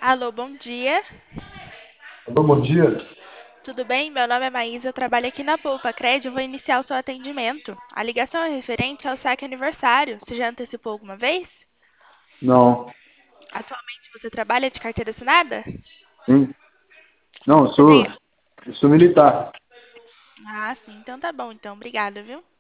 Alô, bom dia. Alô, bom dia. Tudo bem? Meu nome é Maísa, eu trabalho aqui na Poupa Cred. Eu vou iniciar o seu atendimento. A ligação é referente ao saque aniversário. Você já antecipou alguma vez? Não, Atualmente você trabalha de carteira assinada? hein? Não, Você tem. eu sou militar. Ah, sim, então tá bom, então. Obrigada, viu?